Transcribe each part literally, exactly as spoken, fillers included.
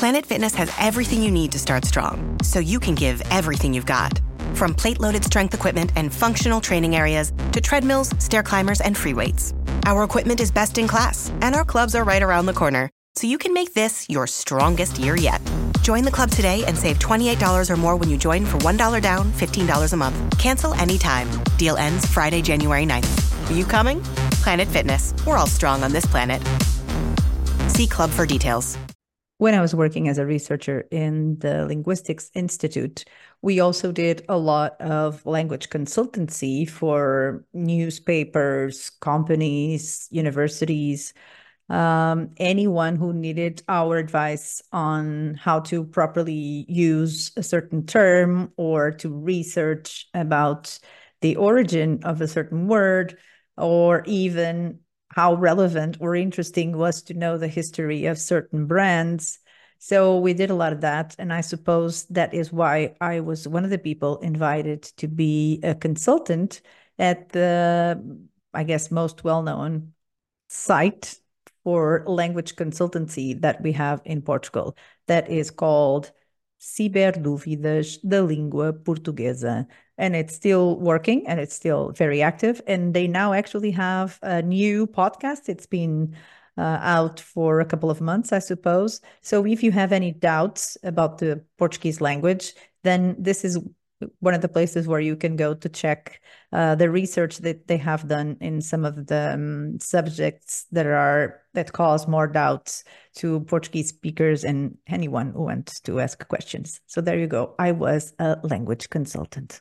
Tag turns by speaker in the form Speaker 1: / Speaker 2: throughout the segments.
Speaker 1: Planet Fitness has everything you need to start strong, so you can give everything you've got. From plate-loaded strength equipment and functional training areas to treadmills, stair climbers, and free weights. Our equipment is best in class, and our clubs are right around the corner, so you can make this your strongest year yet. Join the club today and save twenty-eight dollars or more when you join for one dollar down, fifteen dollars a month. Cancel anytime. Deal ends Friday, January ninth. Are you coming? Planet Fitness. We're all strong on this planet. See club for details.
Speaker 2: When I was working as a researcher in the Linguistics Institute, we also did a lot of language consultancy for newspapers, companies, universities, um, anyone who needed our advice on how to properly use a certain term or to research about the origin of a certain word, or even how relevant or interesting was to know the history of certain brands. So we did a lot of that. And I suppose that is why I was one of the people invited to be a consultant at the, I guess, most well-known site for language consultancy that we have in Portugal. That is called Ciberdúvidas da Língua Portuguesa. And it's still working and it's still very active. And they now actually have a new podcast. It's been uh, out for a couple of months, I suppose. So if you have any doubts about the Portuguese language, then this is one of the places where you can go to check uh, the research that they have done in some of the um, subjects that are that cause more doubts to Portuguese speakers and anyone who wants to ask questions. So there you go. I was a language consultant.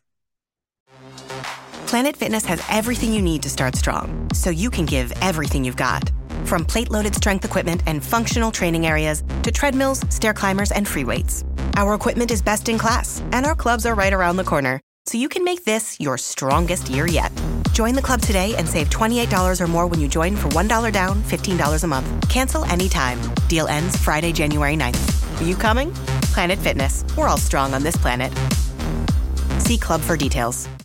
Speaker 1: Planet Fitness has everything you need to start strong, so you can give everything you've got. From plate-loaded strength equipment and functional training areas to treadmills, stair climbers, and free weights. Our equipment is best in class, and our clubs are right around the corner, so you can make this your strongest year yet. Join the club today and save twenty-eight dollars or more when you join for one dollar down, fifteen dollars a month. Cancel anytime. Deal ends Friday, January ninth. Are you coming? Planet Fitness. We're all strong on this planet. See club for details.